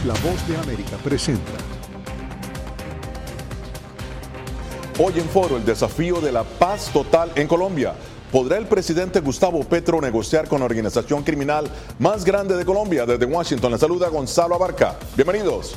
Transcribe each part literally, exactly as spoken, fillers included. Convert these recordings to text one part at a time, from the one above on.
La Voz de América presenta. Hoy en Foro, el desafío de la paz total en Colombia. ¿Podrá el presidente Gustavo Petro negociar con la organización criminal más grande de Colombia? Desde Washington le saluda Gonzalo Abarca. Bienvenidos.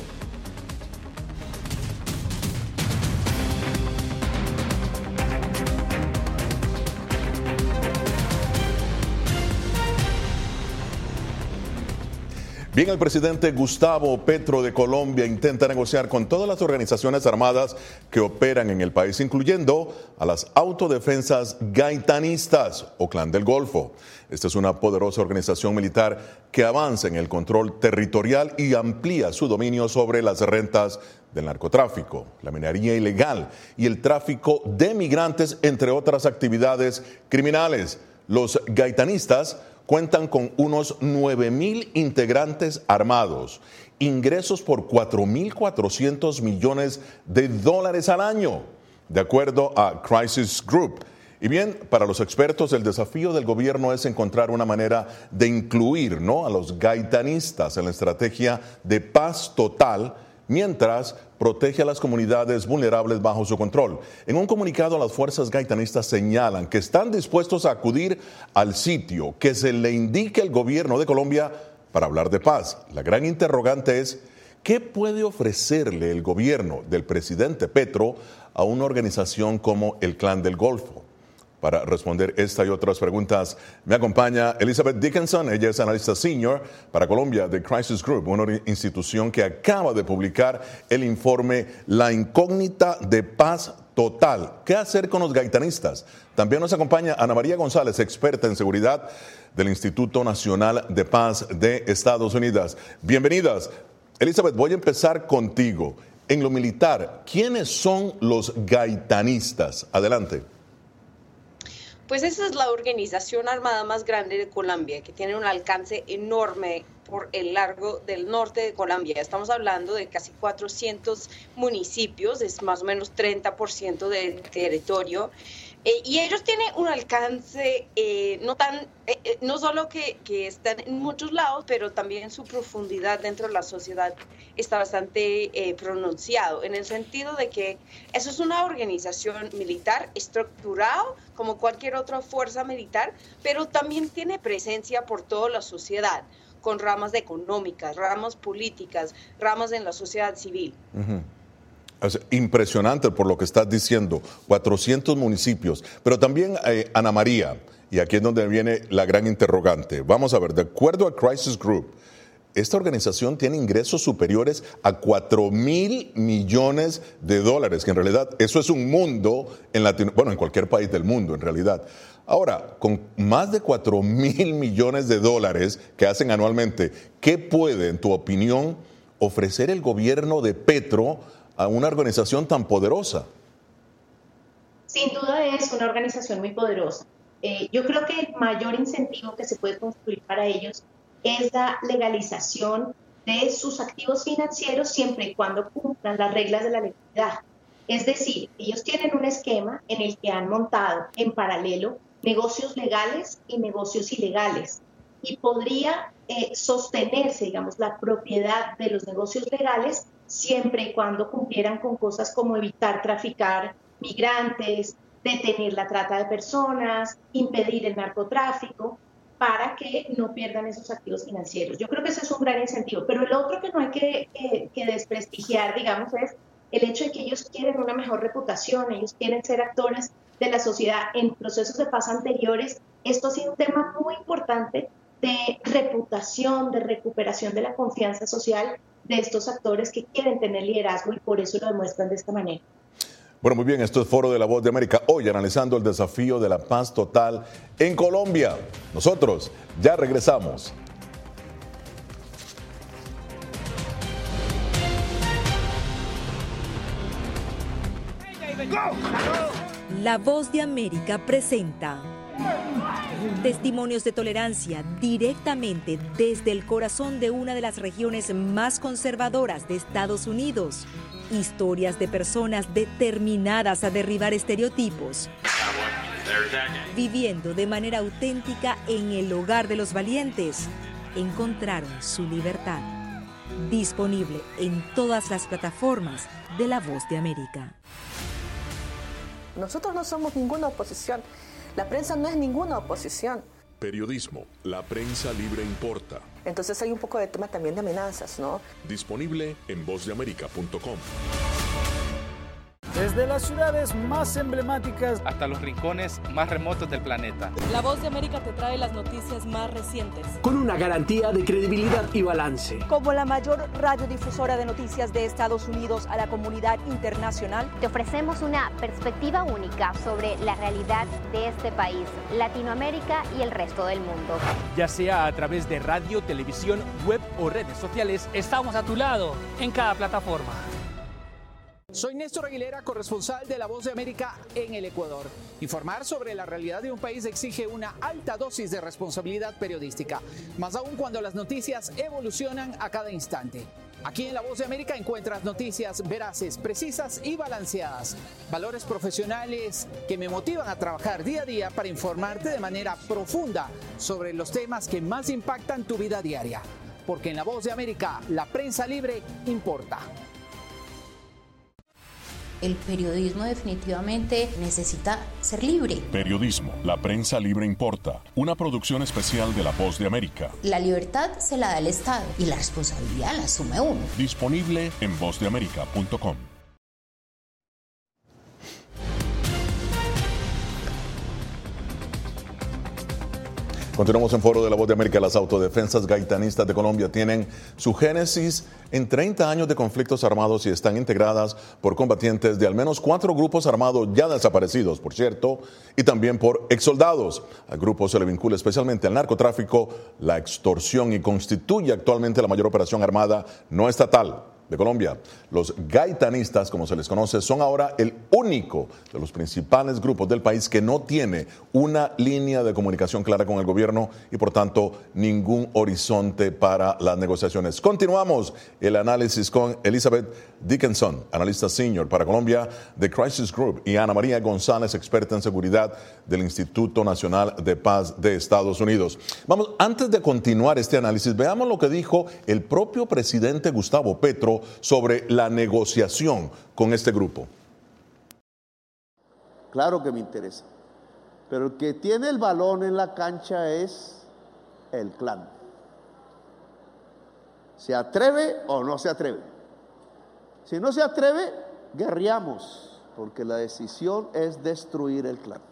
Bien, el presidente Gustavo Petro de Colombia intenta negociar con todas las organizaciones armadas que operan en el país, incluyendo a las autodefensas gaitanistas o Clan del Golfo. Esta es una poderosa organización militar que avanza en el control territorial y amplía su dominio sobre las rentas del narcotráfico, la minería ilegal y el tráfico de migrantes, entre otras actividades criminales. Los gaitanistas cuentan con unos nueve mil integrantes armados, ingresos por cuatro mil cuatrocientos millones de dólares al año, de acuerdo a Crisis Group. Y bien, para los expertos, el desafío del gobierno es encontrar una manera de incluir, ¿no?, a los gaitanistas en la estrategia de paz total, mientras protege a las comunidades vulnerables bajo su control. En un comunicado, las fuerzas gaitanistas señalan que están dispuestos a acudir al sitio que se le indique al gobierno de Colombia para hablar de paz. La gran interrogante es, ¿qué puede ofrecerle el gobierno del presidente Petro a una organización como el Clan del Golfo? Para responder esta y otras preguntas, me acompaña Elizabeth Dickinson. Ella es analista senior para Colombia de Crisis Group, una institución que acaba de publicar el informe La Incógnita de Paz Total. ¿Qué hacer con los gaitanistas? También nos acompaña Ana María González, experta en seguridad del Instituto Nacional de Paz de Estados Unidos. Bienvenidas. Elizabeth, voy a empezar contigo. En lo militar, ¿quiénes son los gaitanistas? Adelante. Pues esa es la organización armada más grande de Colombia, que tiene un alcance enorme por el largo del norte de Colombia. Estamos hablando de casi cuatrocientos municipios, es más o menos treinta por ciento del territorio. Eh, y ellos tienen un alcance eh, no tan, eh, eh, no solo que, que están en muchos lados, pero también su profundidad dentro de la sociedad está bastante eh, pronunciado, en el sentido de que eso es una organización militar estructurada como cualquier otra fuerza militar, pero también tiene presencia por toda la sociedad, con ramas económicas, ramas políticas, ramas en la sociedad civil. Uh-huh. Es impresionante por lo que estás diciendo, cuatrocientos municipios, pero también eh, Ana María, y aquí es donde viene la gran interrogante. Vamos a ver, de acuerdo a Crisis Group, esta organización tiene ingresos superiores a cuatro mil millones de dólares, que en realidad eso es un mundo, en Latino, bueno, en cualquier país del mundo en realidad. Ahora, con más de cuatro mil millones de dólares que hacen anualmente, ¿qué puede, en tu opinión, ofrecer el gobierno de Petro a una organización tan poderosa? Sin duda es una organización muy poderosa. Eh, yo creo que el mayor incentivo que se puede construir para ellos es la legalización de sus activos financieros siempre y cuando cumplan las reglas de la legalidad. Es decir, ellos tienen un esquema en el que han montado en paralelo negocios legales y negocios ilegales, y podría eh, sostenerse, digamos, la propiedad de los negocios legales siempre y cuando cumplieran con cosas como evitar traficar migrantes, detener la trata de personas, impedir el narcotráfico, para que no pierdan esos activos financieros. Yo creo que ese es un gran incentivo, pero el otro que no hay que, que, que desprestigiar, digamos, es el hecho de que ellos quieren una mejor reputación, ellos quieren ser actores de la sociedad en procesos de paz anteriores. Esto ha sido un tema muy importante de reputación, de recuperación de la confianza social de estos actores que quieren tener liderazgo y por eso lo demuestran de esta manera. Bueno, muy bien, esto es Foro de la Voz de América, hoy analizando el desafío de la paz total en Colombia. Nosotros ya regresamos. La Voz de América presenta testimonios de tolerancia directamente desde el corazón de una de las regiones más conservadoras de Estados Unidos. Historias de personas determinadas a derribar estereotipos, viviendo de manera auténtica en el hogar de los valientes, encontraron su libertad. Disponible en todas las plataformas de La Voz de América. Nosotros no somos ninguna oposición. La prensa no es ninguna oposición. Periodismo, la prensa libre importa. Entonces hay un poco de tema también de amenazas, ¿no? Disponible en voz de américa punto com. Desde las ciudades más emblemáticas hasta los rincones más remotos del planeta. La Voz de América te trae las noticias más recientes. Con una garantía de credibilidad y balance. Como la mayor radiodifusora de noticias de Estados Unidos a la comunidad internacional, te ofrecemos una perspectiva única sobre la realidad de este país, Latinoamérica y el resto del mundo. Ya sea a través de radio, televisión, web o redes sociales, estamos a tu lado en cada plataforma. Soy Néstor Aguilera, corresponsal de La Voz de América en el Ecuador. Informar sobre la realidad de un país exige una alta dosis de responsabilidad periodística, más aún cuando las noticias evolucionan a cada instante. Aquí en La Voz de América encuentras noticias veraces, precisas y balanceadas. Valores profesionales que me motivan a trabajar día a día para informarte de manera profunda sobre los temas que más impactan tu vida diaria. Porque en La Voz de América, la prensa libre importa. El periodismo definitivamente necesita ser libre. Periodismo, la prensa libre importa. Una producción especial de La Voz de América. La libertad se la da el Estado y la responsabilidad la asume uno. Disponible en voz de américa punto com. Continuamos en Foro de la Voz de América. Las autodefensas gaitanistas de Colombia tienen su génesis en treinta años de conflictos armados y están integradas por combatientes de al menos cuatro grupos armados ya desaparecidos, por cierto, y también por exsoldados. Al grupo se le vincula especialmente al narcotráfico, la extorsión y constituye actualmente la mayor operación armada no estatal de Colombia. Los gaitanistas, como se les conoce, son ahora el único de los principales grupos del país que no tiene una línea de comunicación clara con el gobierno y, por tanto, ningún horizonte para las negociaciones. Continuamos el análisis con Elizabeth Dickinson, analista senior para Colombia de Crisis Group, y Ana María González, experta en seguridad del Instituto Nacional de Paz de Estados Unidos. Vamos, antes de continuar este análisis, veamos lo que dijo el propio presidente Gustavo Petro sobre la negociación con este grupo. Claro que me interesa, pero el que tiene el balón en la cancha es el clan. ¿Se atreve o no se atreve? Si no se atreve, guerreamos, porque la decisión es destruir el clan.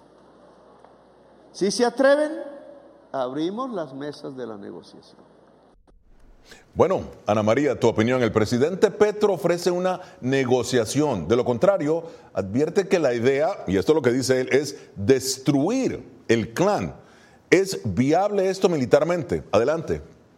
Si se atreven, abrimos las mesas de la negociación. Bueno, Ana María, tu opinión. El presidente Petro ofrece una negociación. De lo contrario, advierte que la idea, y esto es lo que dice él, es destruir el clan. ¿Es viable esto militarmente? Adelante.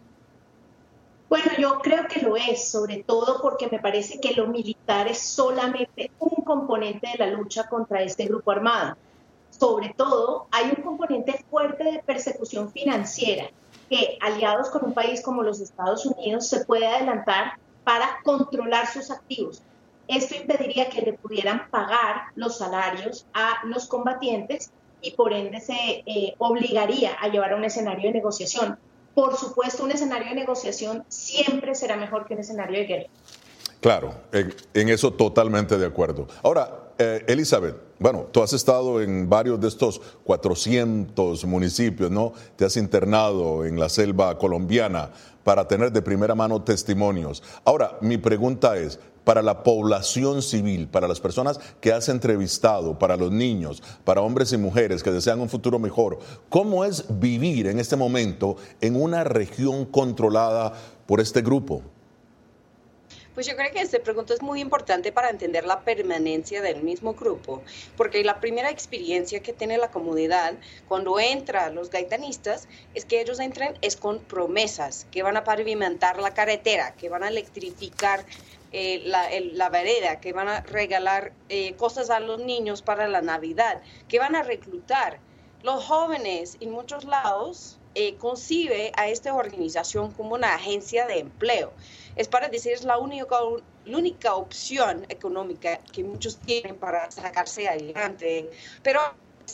Bueno, yo creo que lo es, sobre todo porque me parece que lo militar es solamente un componente de la lucha contra este grupo armado. Sobre todo, hay un componente fuerte de persecución financiera que, aliados con un país como los Estados Unidos, se puede adelantar para controlar sus activos. Esto impediría que le pudieran pagar los salarios a los combatientes y por ende se eh, obligaría a llevar a un escenario de negociación. Por supuesto, un escenario de negociación siempre será mejor que un escenario de guerra. Claro, en, en eso totalmente de acuerdo. Ahora, eh, Elizabeth, bueno, tú has estado en varios de estos cuatrocientos municipios, ¿no? Te has internado en la selva colombiana para tener de primera mano testimonios. Ahora, mi pregunta es, para la población civil, para las personas que has entrevistado, para los niños, para hombres y mujeres que desean un futuro mejor, ¿cómo es vivir en este momento en una región controlada por este grupo? Pues yo creo que esta pregunta es muy importante para entender la permanencia del mismo grupo, porque la primera experiencia que tiene la comunidad cuando entran los gaitanistas es que ellos entran es con promesas, que van a pavimentar la carretera, que van a electrificar eh, la, el, la vereda, que van a regalar eh, cosas a los niños para la Navidad, que van a reclutar. Los jóvenes en muchos lados eh, concibe a esta organización como una agencia de empleo. Es para decir, es la única, la única opción económica que muchos tienen para sacarse adelante. Pero es,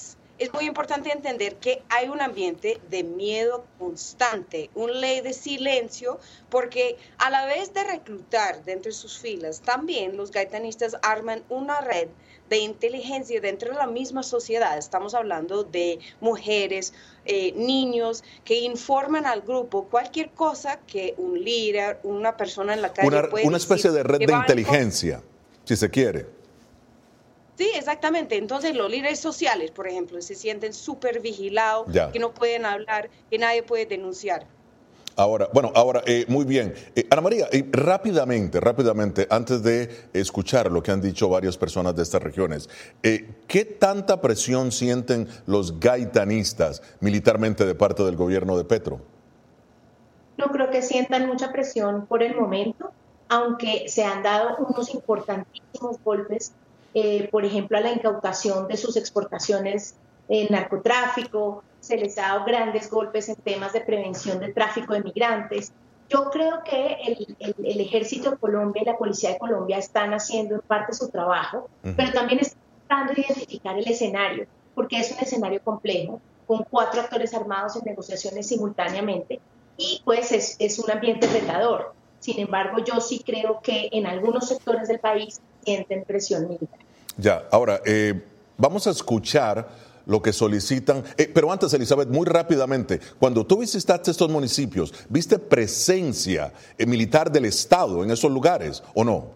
es muy importante entender que hay un ambiente de miedo constante, una ley de silencio, porque a la vez de reclutar dentro de sus filas, también los gaitanistas arman una red de inteligencia dentro de la misma sociedad. Estamos hablando de mujeres, eh, niños, que informan al grupo cualquier cosa que un líder, una persona en la calle una, puede una especie decir, de red de inteligencia, con... si se quiere. Sí, exactamente. Entonces los líderes sociales, por ejemplo, se sienten súper vigilados, ya. que no pueden hablar, que nadie puede denunciar. Ahora, bueno, ahora, eh, muy bien. Eh, Ana María, eh, rápidamente, rápidamente, antes de escuchar lo que han dicho varias personas de estas regiones, eh, ¿qué tanta presión sienten los gaitanistas militarmente de parte del gobierno de Petro? No creo que sientan mucha presión por el momento, aunque se han dado unos importantísimos golpes, eh, por ejemplo, a la incautación de sus exportaciones en narcotráfico. Se les ha dado grandes golpes en temas de prevención del tráfico de migrantes. Yo creo que el, el, el Ejército de Colombia y la Policía de Colombia están haciendo en parte su trabajo, uh-huh. pero también están tratando de identificar el escenario, porque es un escenario complejo, con cuatro actores armados en negociaciones simultáneamente, y pues es, es un ambiente retador. Sin embargo, yo sí creo que en algunos sectores del país sienten presión militar. Ya, ahora, eh, vamos a escuchar lo que solicitan. Eh, pero antes, Elizabeth, muy rápidamente, cuando tú visitaste estos municipios, ¿viste presencia eh, militar del Estado en esos lugares o no?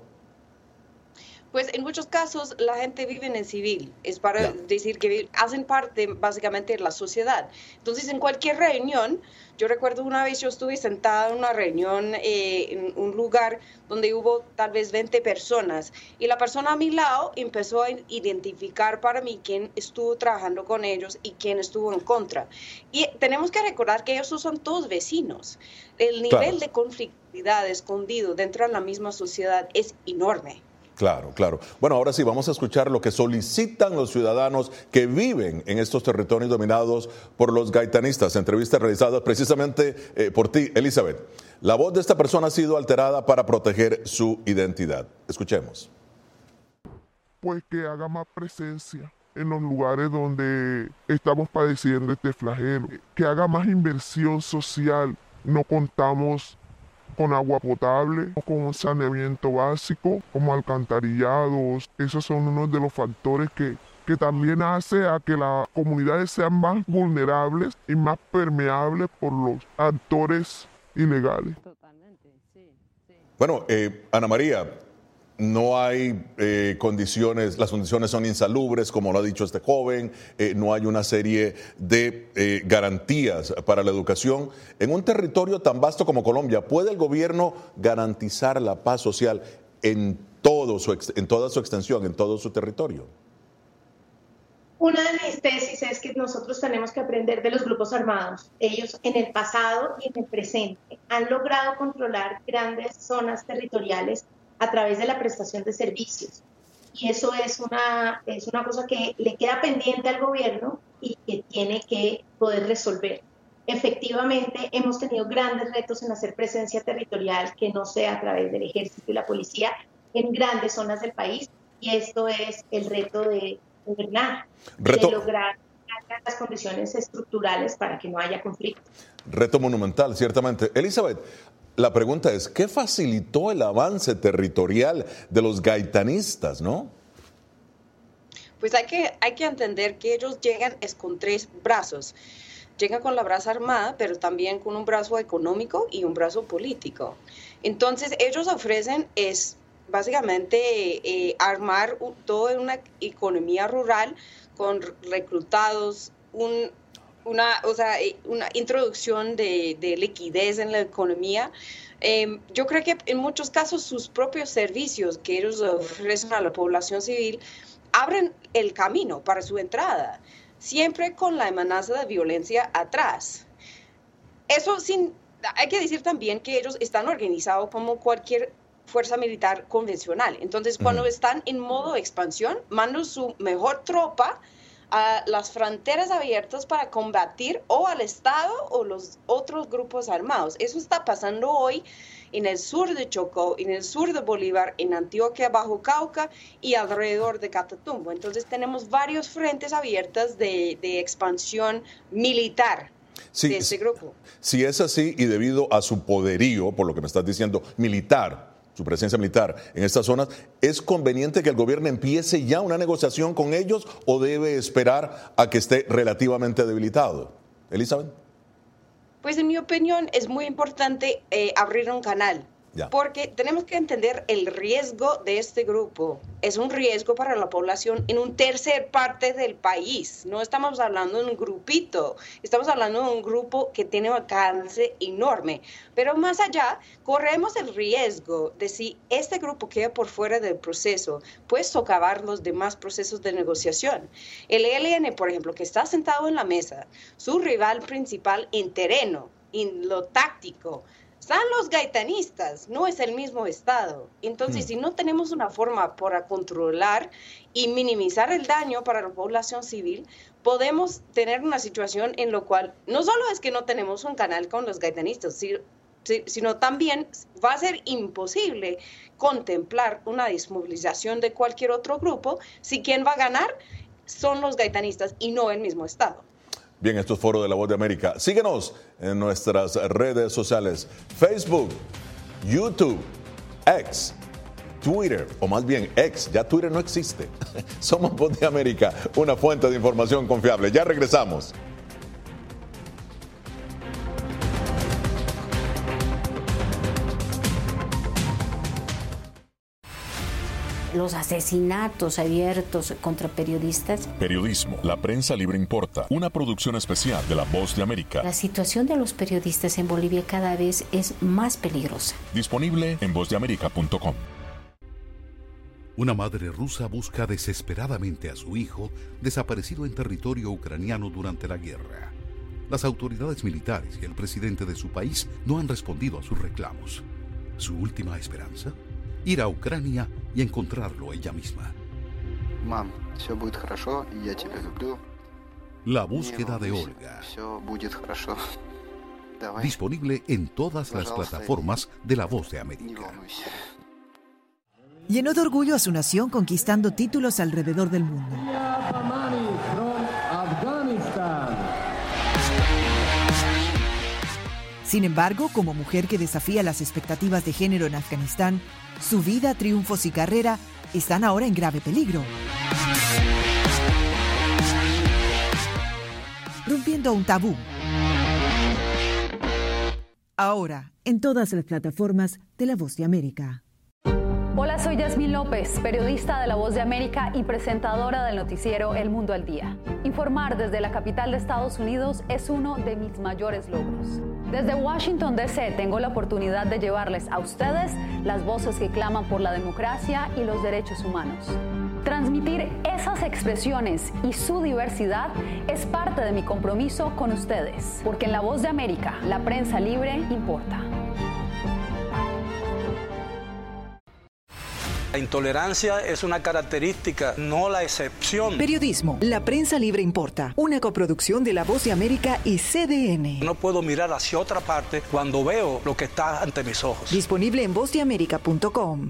Pues en muchos casos la gente vive en civil, es para yeah. decir que hacen parte básicamente de la sociedad. Entonces en cualquier reunión, yo recuerdo una vez yo estuve sentada en una reunión eh, en un lugar donde hubo tal vez veinte personas y la persona a mi lado empezó a identificar para mí quién estuvo trabajando con ellos y quién estuvo en contra. Y tenemos que recordar que ellos son todos vecinos. El nivel claro. de conflictividad escondido dentro de la misma sociedad es enorme. Claro, claro. Bueno, ahora sí, vamos a escuchar lo que solicitan los ciudadanos que viven en estos territorios dominados por los gaitanistas. Entrevistas realizadas precisamente eh, por ti, Elizabeth. La voz de esta persona ha sido alterada para proteger su identidad. Escuchemos. Pues que haga más presencia en los lugares donde estamos padeciendo este flagelo. Que haga más inversión social. No contamos con agua potable, con un saneamiento básico, como alcantarillados. Esos son unos de los factores que, que también hace a que las comunidades sean más vulnerables y más permeables por los actores ilegales. Totalmente, sí, sí. Bueno, eh, Ana María, no hay eh, condiciones, las condiciones son insalubres, como lo ha dicho este joven, eh, no hay una serie de eh, garantías para la educación. En un territorio tan vasto como Colombia, ¿puede el gobierno garantizar la paz social en, todo su, en toda su extensión, en todo su territorio? Una de mis tesis es que nosotros tenemos que aprender de los grupos armados. Ellos en el pasado y en el presente han logrado controlar grandes zonas territoriales a través de la prestación de servicios. Y eso es una, es una cosa que le queda pendiente al gobierno y que tiene que poder resolver. Efectivamente, hemos tenido grandes retos en hacer presencia territorial que no sea a través del ejército y la policía en grandes zonas del país, y esto es el reto de gobernar, reto. de lograr las condiciones estructurales para que no haya conflicto. Reto monumental, ciertamente. Elizabeth, la pregunta es, ¿qué facilitó el avance territorial de los gaitanistas, no? Pues hay que, hay que entender que ellos llegan es con tres brazos. Llegan con la braza armada, pero también con un brazo económico y un brazo político. Entonces, ellos ofrecen es básicamente eh, armar un, toda una economía rural con reclutados, un Una, o sea, una introducción de, de liquidez en la economía. Eh, yo creo que en muchos casos sus propios servicios que ellos ofrecen a la población civil abren el camino para su entrada, siempre con la amenaza de violencia atrás. Eso sin, hay que decir también que ellos están organizados como cualquier fuerza militar convencional. Entonces, cuando uh-huh. están en modo expansión, mandan su mejor tropa a las fronteras abiertas para combatir o al Estado o los otros grupos armados. Eso está pasando hoy en el sur de Chocó, en el sur de Bolívar, en Antioquia, Bajo Cauca y alrededor de Catatumbo. Entonces tenemos varios frentes abiertos de, de expansión militar. Sí, de este grupo. Si es así y debido a su poderío, por lo que me estás diciendo, militar, su presencia militar en estas zonas, ¿es conveniente que el gobierno empiece ya una negociación con ellos o debe esperar a que esté relativamente debilitado? Elizabeth. Pues en mi opinión es muy importante eh, abrir un canal. Ya. Porque tenemos que entender el riesgo de este grupo. Es un riesgo para la población en un tercer parte del país. No estamos hablando de un grupito, estamos hablando de un grupo que tiene un alcance enorme. Pero más allá, corremos el riesgo de si este grupo queda por fuera del proceso, pues socavar los demás procesos de negociación. El E L N, por ejemplo, que está sentado en la mesa, su rival principal en terreno, en lo táctico, están los gaitanistas, no es el mismo Estado. Entonces, mm. si no tenemos una forma para controlar y minimizar el daño para la población civil, podemos tener una situación en la cual no solo es que no tenemos un canal con los gaitanistas, sino también va a ser imposible contemplar una desmovilización de cualquier otro grupo si quien va a ganar son los gaitanistas y no el mismo Estado. Bien, esto es Foro de la Voz de América. Síguenos en nuestras redes sociales, Facebook, YouTube, X, Twitter, o más bien X, ya Twitter no existe. Somos Voz de América, una fuente de información confiable. Ya regresamos. Los asesinatos abiertos contra periodistas. Periodismo, la prensa libre importa. Una producción especial de La Voz de América. La situación de los periodistas en Bolivia cada vez es más peligrosa. Disponible en voz de américa punto com. Una madre rusa busca desesperadamente a su hijo desaparecido en territorio ucraniano durante la guerra. Las autoridades militares y el presidente de su país no han respondido a sus reclamos. ¿Su última esperanza? Ir a Ucrania y encontrarlo ella misma. Mam, все будет хорошо, я тебя люблю. La búsqueda de Olga. Все будет хорошо. Disponible en todas las plataformas de La Voz de América. Llenó de orgullo a su nación conquistando títulos alrededor del mundo. Sin embargo, como mujer que desafía las expectativas de género en Afganistán, su vida, triunfos y carrera están ahora en grave peligro. Rompiendo un tabú. Ahora, en todas las plataformas de La Voz de América. Hola, soy Yasmín López, periodista de La Voz de América y presentadora del noticiero El Mundo al Día. Informar desde la capital de Estados Unidos es uno de mis mayores logros. Desde Washington, D C tengo la oportunidad de llevarles a ustedes las voces que claman por la democracia y los derechos humanos. Transmitir esas expresiones y su diversidad es parte de mi compromiso con ustedes, porque en La Voz de América, la prensa libre importa. La intolerancia es una característica, no la excepción. Periodismo, la prensa libre importa. Una coproducción de La Voz de América y C D N. No puedo mirar hacia otra parte cuando veo lo que está ante mis ojos. Disponible en voz de américa punto com.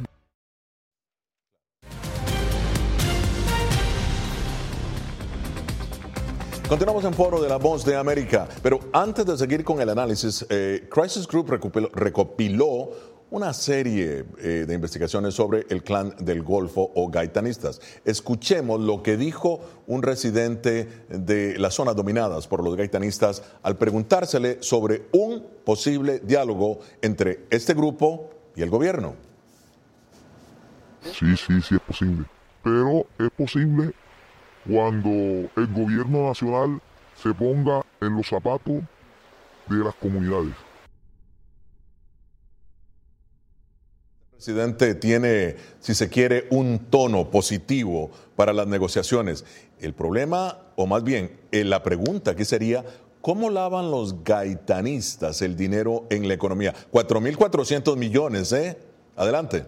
Continuamos en Foro de La Voz de América, pero antes de seguir con el análisis, eh, Crisis Group recopiló, recopiló una serie eh, de investigaciones sobre el clan del Golfo o gaitanistas. Escuchemos lo que dijo un residente de las zonas dominadas por los gaitanistas al preguntársele sobre un posible diálogo entre este grupo y el gobierno. Sí, sí, sí es posible, pero es posible cuando el gobierno nacional se ponga en los zapatos de las comunidades. El presidente tiene, si se quiere, un tono positivo para las negociaciones. El problema, o más bien, la pregunta aquí sería, ¿cómo lavan los gaitanistas el dinero en la economía? cuatro mil cuatrocientos millones, ¿eh? Adelante.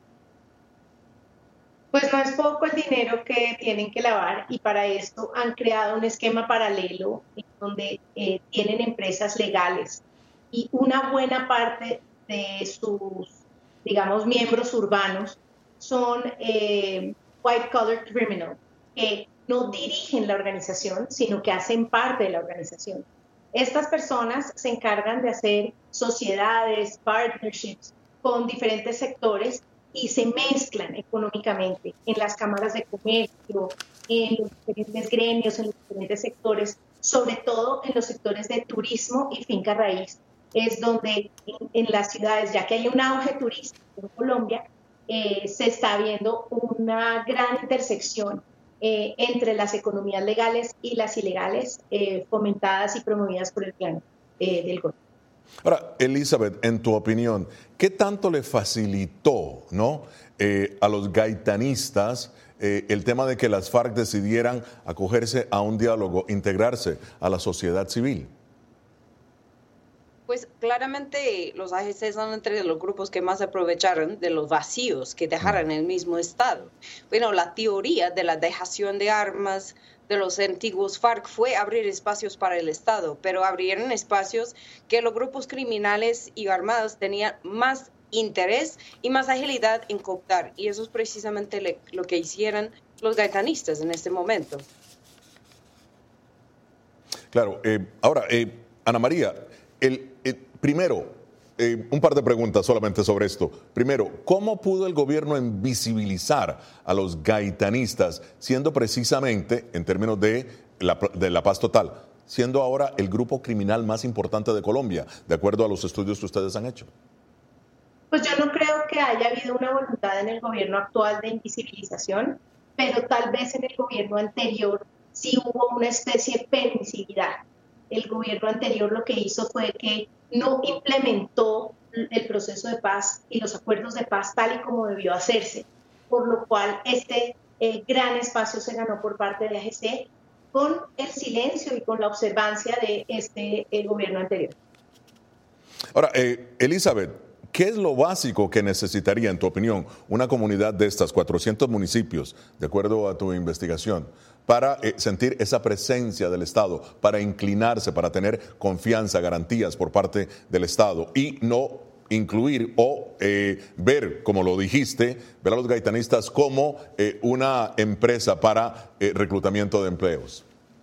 Pues no es poco el dinero que tienen que lavar y para esto han creado un esquema paralelo donde eh, tienen empresas legales y una buena parte de sus, digamos, miembros urbanos son eh, white-collar criminals, que no dirigen la organización, sino que hacen parte de la organización. Estas personas se encargan de hacer sociedades, partnerships con diferentes sectores y se mezclan económicamente en las cámaras de comercio, en los diferentes gremios, en los diferentes sectores, sobre todo en los sectores de turismo y finca raíz. Es donde en, en las ciudades, ya que hay un auge turístico en Colombia, eh, se está viendo una gran intersección eh, entre las economías legales y las ilegales, eh, fomentadas y promovidas por el plan eh, del Golfo. Ahora, Elizabeth, en tu opinión, ¿qué tanto le facilitó, ¿no?, eh, a los gaitanistas eh, el tema de que las FARC decidieran acogerse a un diálogo, integrarse a la sociedad civil? Pues claramente los A G C son entre los grupos que más aprovecharon de los vacíos que dejaron el mismo Estado. Bueno, la teoría de la dejación de armas de los antiguos FARC fue abrir espacios para el Estado, pero abrieron espacios que los grupos criminales y armados tenían más interés y más agilidad en cooptar, y eso es precisamente le, lo que hicieron los gaitanistas en este momento. Claro, eh, ahora, eh, Ana María, el, el, primero, eh, un par de preguntas solamente sobre esto. Primero, ¿cómo pudo el gobierno invisibilizar a los gaitanistas, siendo precisamente, en términos de la, de la paz total, siendo ahora el grupo criminal más importante de Colombia, de acuerdo a los estudios que ustedes han hecho? Pues yo no creo que haya habido una voluntad en el gobierno actual de invisibilización, pero tal vez en el gobierno anterior sí hubo una especie de permisividad. El gobierno anterior lo que hizo fue que no implementó el proceso de paz y los acuerdos de paz tal y como debió hacerse, por lo cual este eh, gran espacio se ganó por parte de A G C con el silencio y con la observancia de este el gobierno anterior. Ahora, eh, Elizabeth, ¿qué es lo básico que necesitaría, en tu opinión, una comunidad de estas cuatrocientos municipios, de acuerdo a tu investigación, para eh, sentir esa presencia del Estado, para inclinarse, para tener confianza, garantías por parte del Estado y no incluir o eh, ver, como lo dijiste, ver a los gaitanistas como eh, una empresa para eh, reclutamiento de empleos?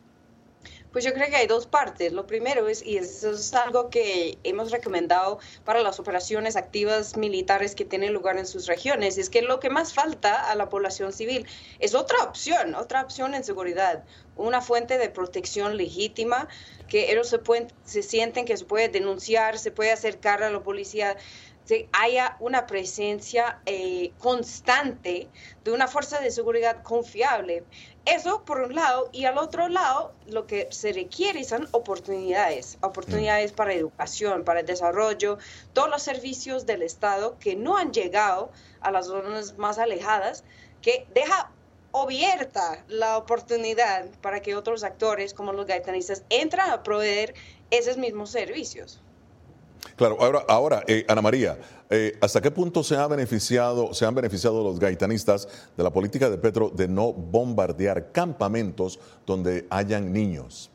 Pues yo creo que hay dos partes. Lo primero es, y eso es algo que hemos recomendado para las operaciones activas militares que tienen lugar en sus regiones, es que lo que más falta a la población civil es otra opción, otra opción en seguridad, una fuente de protección legítima, que ellos se, pueden, se sienten que se puede denunciar, se puede acercar a la policía, que haya una presencia eh, constante de una fuerza de seguridad confiable. Eso por un lado, y al otro lado lo que se requiere son oportunidades, oportunidades para educación, para el desarrollo, todos los servicios del Estado que no han llegado a las zonas más alejadas, que deja abierta la oportunidad para que otros actores como los gaitanistas entren a proveer esos mismos servicios. Claro, ahora, ahora eh, Ana María, eh, ¿hasta qué punto se ha beneficiado, se han beneficiado los gaitanistas de la política de Petro de no bombardear campamentos donde hayan niños?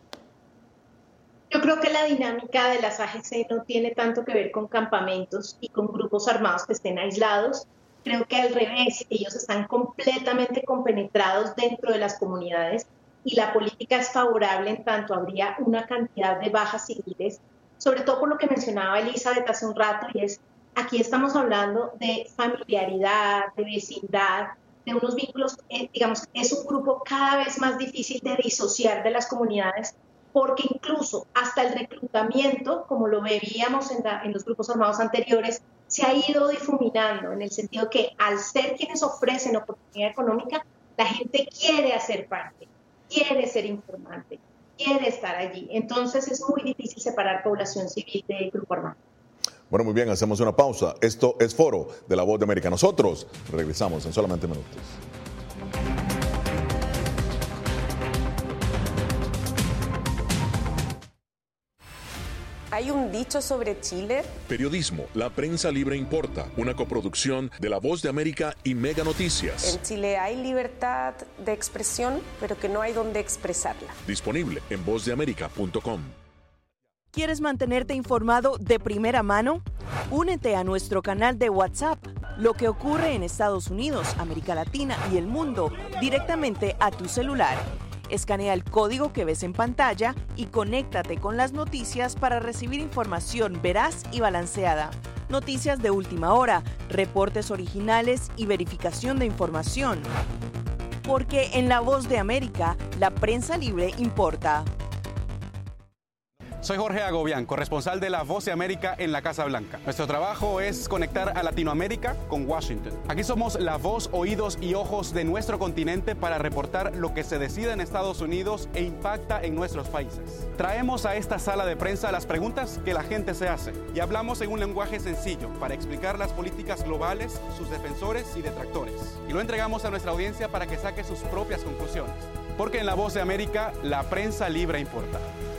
Yo creo que la dinámica de las A G C no tiene tanto que ver con campamentos y con grupos armados que estén aislados. Creo que al revés, ellos están completamente compenetrados dentro de las comunidades y la política es favorable en tanto habría una cantidad de bajas civiles, sobre todo por lo que mencionaba Elizabeth hace un rato, y es, aquí estamos hablando de familiaridad, de vecindad, de unos vínculos, eh, digamos, es un grupo cada vez más difícil de disociar de las comunidades, porque incluso hasta el reclutamiento, como lo veíamos en, la, en los grupos armados anteriores, se ha ido difuminando, en el sentido que al ser quienes ofrecen oportunidad económica, la gente quiere hacer parte, quiere ser informante, quiere estar allí. Entonces es muy difícil separar población civil de grupo armado. Bueno, muy bien, hacemos una pausa. Esto es Foro de La Voz de América. Nosotros regresamos en solamente minutos. ¿Hay un dicho sobre Chile? Periodismo, la prensa libre importa, una coproducción de La Voz de América y Mega Noticias. En Chile hay libertad de expresión, pero que no hay donde expresarla. Disponible en voz de américa punto com. ¿Quieres mantenerte informado de primera mano? Únete a nuestro canal de WhatsApp, lo que ocurre en Estados Unidos, América Latina y el mundo, directamente a tu celular. Escanea el código que ves en pantalla y conéctate con las noticias para recibir información veraz y balanceada. Noticias de última hora, reportes originales y verificación de información. Porque en La Voz de América, la prensa libre importa. Soy Jorge Agobián, corresponsal de La Voz de América en la Casa Blanca. Nuestro trabajo es conectar a Latinoamérica con Washington. Aquí somos la voz, oídos y ojos de nuestro continente para reportar lo que se decide en Estados Unidos e impacta en nuestros países. Traemos a esta sala de prensa las preguntas que la gente se hace y hablamos en un lenguaje sencillo para explicar las políticas globales, sus defensores y detractores. Y lo entregamos a nuestra audiencia para que saque sus propias conclusiones. Porque en La Voz de América, la prensa libre importa.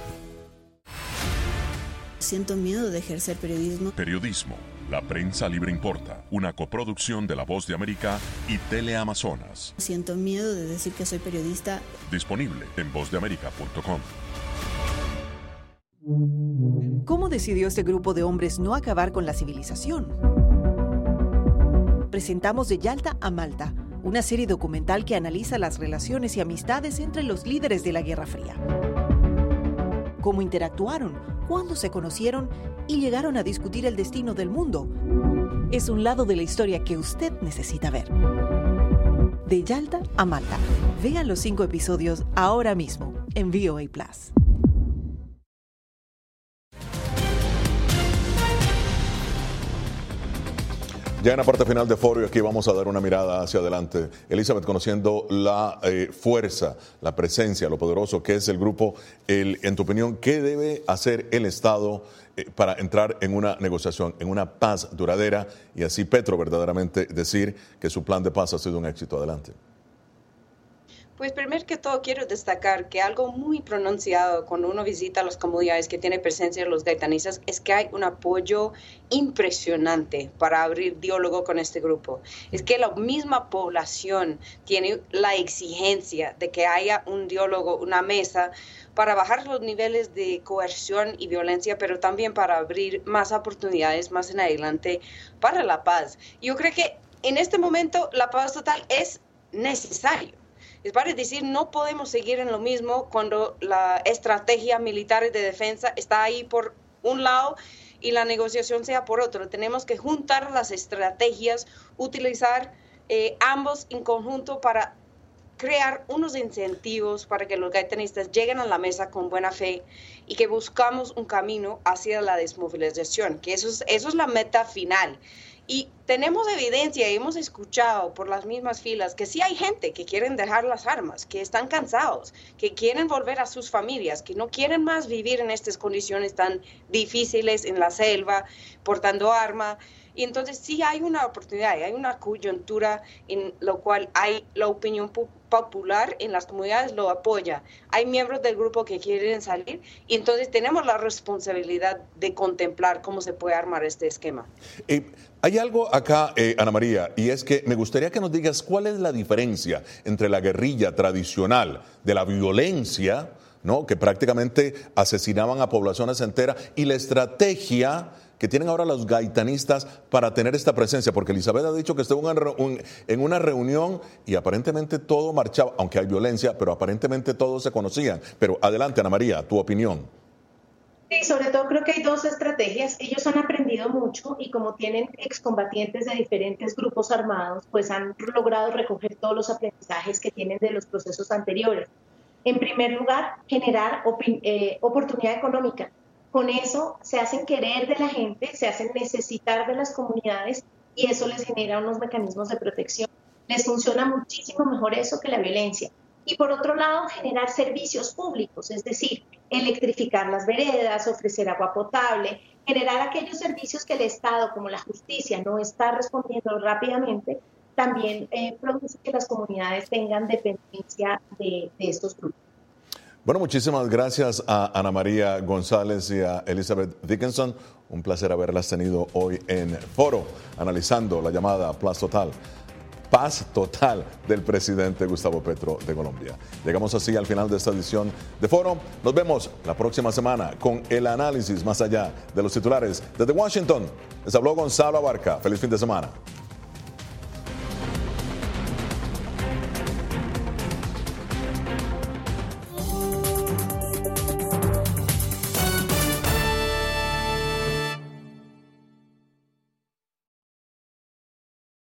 Siento miedo de ejercer periodismo. Periodismo. La prensa libre importa. Una coproducción de La Voz de América y Teleamazonas. Siento miedo de decir que soy periodista. Disponible en voz de américa punto com. ¿Cómo decidió este grupo de hombres no acabar con la civilización? Presentamos De Yalta a Malta, una serie documental que analiza las relaciones y amistades entre los líderes de la Guerra Fría. Cómo interactuaron, cuándo se conocieron y llegaron a discutir el destino del mundo. Es un lado de la historia que usted necesita ver. De Yalta a Malta. Vean los cinco episodios ahora mismo en V O A Plus. Ya en la parte final de Foro, y aquí vamos a dar una mirada hacia adelante. Elizabeth, conociendo la eh, fuerza, la presencia, lo poderoso que es el grupo, el, en tu opinión, ¿qué debe hacer el Estado eh, para entrar en una negociación, en una paz duradera y así Petro verdaderamente decir que su plan de paz ha sido un éxito? Adelante. Pues primero que todo quiero destacar que algo muy pronunciado cuando uno visita las comunidades que tiene presencia los gaitanistas es que hay un apoyo impresionante para abrir diálogo con este grupo. Es que la misma población tiene la exigencia de que haya un diálogo, una mesa para bajar los niveles de coerción y violencia, pero también para abrir más oportunidades más en adelante para la paz. Yo creo que en este momento la paz total es necesaria. Es para decir, no podemos seguir en lo mismo cuando la estrategia militar y de defensa está ahí por un lado y la negociación sea por otro. Tenemos que juntar las estrategias, utilizar eh, ambos en conjunto para crear unos incentivos para que los gaitanistas lleguen a la mesa con buena fe y que buscamos un camino hacia la desmovilización, que eso es, eso es la meta final. Y tenemos evidencia, hemos escuchado por las mismas filas que sí hay gente que quieren dejar las armas, que están cansados, que quieren volver a sus familias, que no quieren más vivir en estas condiciones tan difíciles en la selva, portando arma. Y entonces sí hay una oportunidad, hay una coyuntura en lo cual hay la opinión popular en las comunidades lo apoya. Hay miembros del grupo que quieren salir y entonces tenemos la responsabilidad de contemplar cómo se puede armar este esquema. Eh, hay algo acá, eh, Ana María, y es que me gustaría que nos digas cuál es la diferencia entre la guerrilla tradicional de la violencia, ¿no?, que prácticamente asesinaban a poblaciones enteras, y la estrategia que tienen ahora los gaitanistas para tener esta presencia, porque Elizabeth ha dicho que estuvo en una reunión y aparentemente todo marchaba, aunque hay violencia, pero aparentemente todos se conocían. Pero adelante, Ana María, tu opinión. Sí, sobre todo creo que hay dos estrategias. Ellos han aprendido mucho y como tienen excombatientes de diferentes grupos armados, pues han logrado recoger todos los aprendizajes que tienen de los procesos anteriores. En primer lugar, generar eh, oportunidad económica. Con eso se hacen querer de la gente, se hacen necesitar de las comunidades y eso les genera unos mecanismos de protección. Les funciona muchísimo mejor eso que la violencia. Y por otro lado, generar servicios públicos, es decir, electrificar las veredas, ofrecer agua potable, generar aquellos servicios que el Estado, como la justicia, no está respondiendo rápidamente, también eh, produce que las comunidades tengan dependencia de, de estos grupos. Bueno, muchísimas gracias a Ana María González y a Elizabeth Dickinson. Un placer haberlas tenido hoy en Foro, analizando la llamada Paz Total. paz total del presidente Gustavo Petro de Colombia. Llegamos así al final de esta edición de Foro. Nos vemos la próxima semana con el análisis más allá de los titulares. Desde Washington, les habló Gonzalo Abarca. Feliz fin de semana.